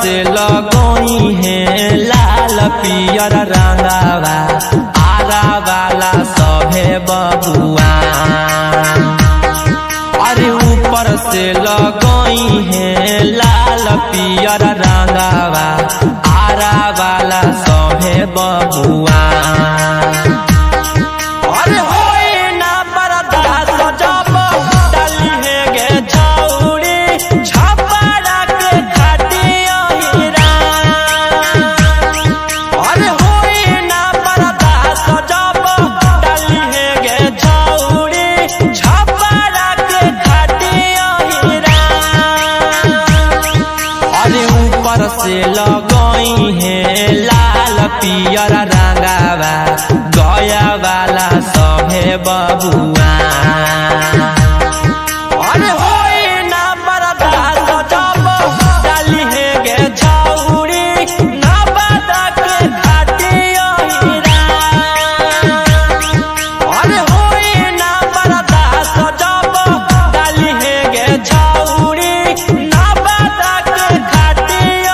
से लगई है लाल पियर रंगावा आरा वाला सभे बबुआ। अरे ऊपर से लगई है लाल पियर रंगावा आरा वाला सभे बबुआ। से लगई है लाल पियर रंगावा गया वाला सभे बबुआ। अरे होई ना बर्दाश्त जब डाली है गे छौरी ना बदा के खाटिया हीरा। अरे होई ना बर्दाश्त जब डाली है गे छौरी ना बदा के खाटिया।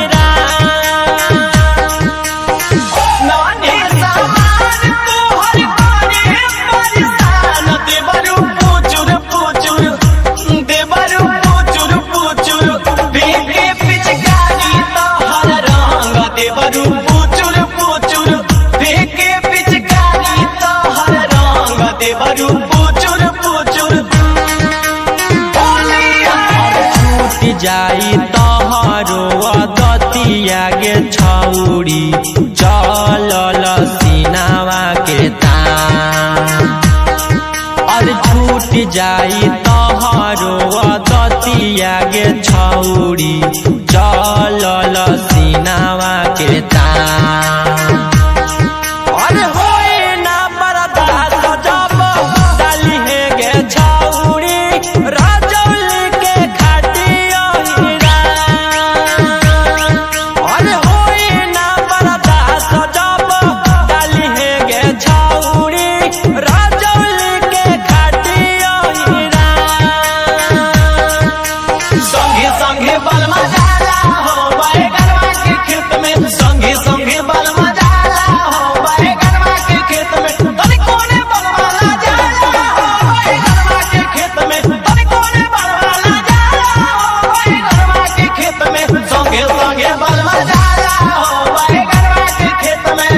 जाई तोहरो दतिया गे छौरी चलल सीनावा के तान। अरे छूट जाई तोहरो दतिया गे छौरी चलल सीनावा के तान। अरे होई ना बर्दाश्त जब डाली है गे छौरी राजौली के खाटिया हीरा। अरे होई ना बर्दाश्त जब डाली है गे छौरी राजौली के खाटिया हीरा। संगे संगे बलमा जाला हो बैगनवा के खेत में, संगे संगे बलमा जाला हो बैगनवा के खेत में। तनी कोने बलमा ला जाला हो बैगनवा के खेत में, तनी कोने बलमा ला जाला हो बैगनवा के खेत में। संगे संगे बलमा जाला हो बैगनवा के खेत में।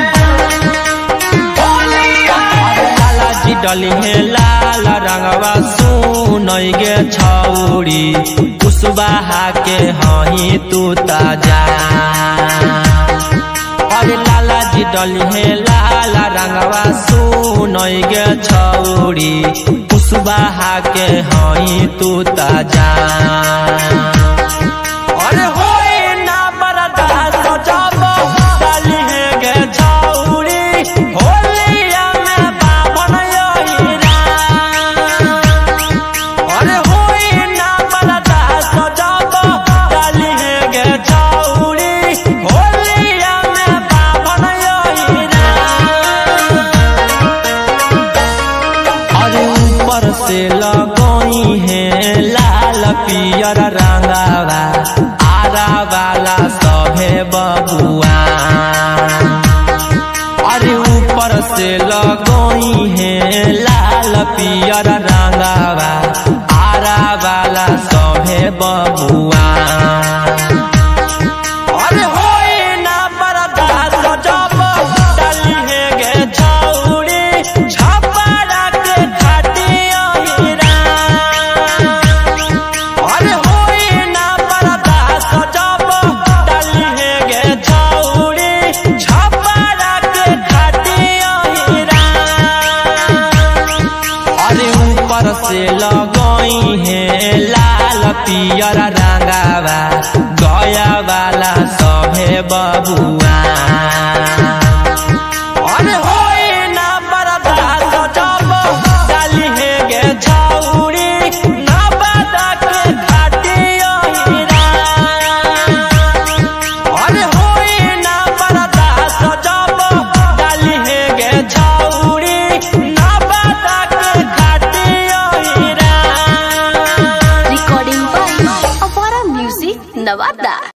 लाला जी डली है लाल रंगवा सुनई गे छौरी कुशवाहा के हही तू ताजा। अरे लाला जी डली है लाल रंगवा सुनई गे छौरी कुशवाहा के हही तू ताजा। अरे होई ना बर्दाश्त जब डाली है गे छौरी होलिया में बाभन हीरा। अरे होई ना बर्दाश्त जब डाली है गे छौरी होलिया में बाभन हीरा। अरे ऊपर से लगई है लाल पियर रंगावा आरा वाला सभे बबुआ। अरे ऊपर से लगई है लाल पियर रंगावा आरा वाला सभे बबुआ। अरे होई ना बर्दाश्त जब डाली है गे छौरी छपरा के खाटिया हीरा। अरे होई ना बर्दाश्त जब डाली है गे छौरी छपरा के खाटिया हीरा। अरे ऊपर से लगई है लाल पियर रंगावा गया वाला सभे बबुआ। अरे होई ना बर्दाश्त जब डाली है गे छौरी ना बदा के खाटिया हीरा। अरे होई ना बर्दाश्त जब डाली है गे छौरी ना बदा के खाटिया हीरा। Recording by Avara Music, Navada.